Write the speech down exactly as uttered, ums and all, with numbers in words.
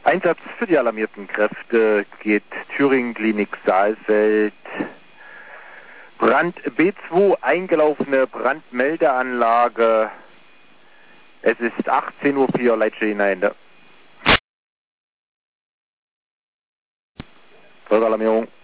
Einsatz für die alarmierten Kräfte geht Thüringen Klinik Saalfeld. Brand B zwei, eingelaufene Brandmeldeanlage. Es ist achtzehn Uhr vier, Leitstelle hinein. Vollalarmierung.